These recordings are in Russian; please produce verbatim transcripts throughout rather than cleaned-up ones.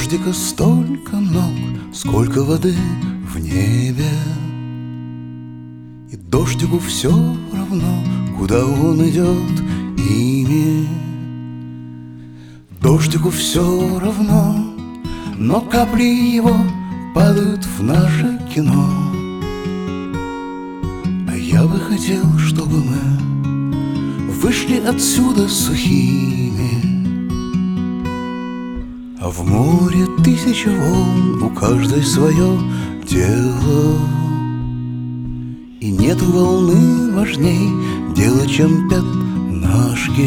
дождика столько ног, сколько воды в небе. И дождику все равно, куда он идет ими. Дождику все равно, но капли его падают в наше кино. А я бы хотел, чтобы мы вышли отсюда сухими. А в море тысяча волн, у каждой свое дело. И нету волны важней дела, чем пятнашки.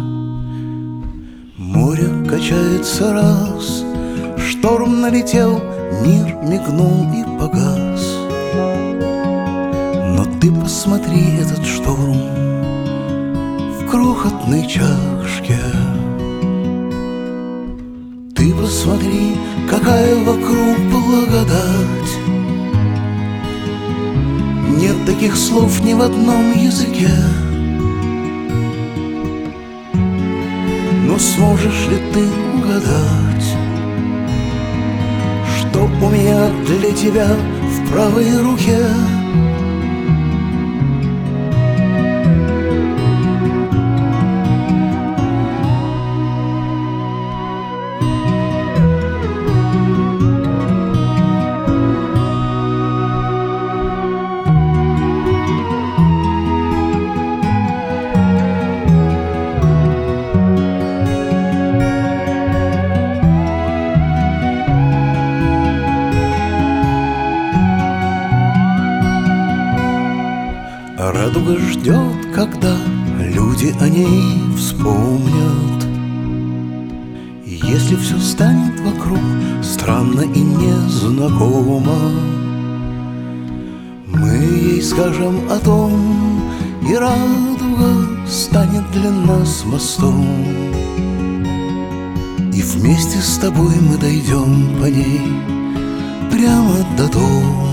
Море качается раз, шторм налетел, мир мигнул и погас. Но ты посмотри этот шторм в крохотной чашке. Ты посмотри, какая вокруг благодать. Нет таких слов ни в одном языке. Но сможешь ли ты угадать, что у меня для тебя в правой руке? Радуга ждет, когда люди о ней вспомнят. И если все станет вокруг странно и незнакомо, мы ей скажем о том, и радуга станет для нас мостом. И вместе с тобой мы дойдем по ней прямо до дома.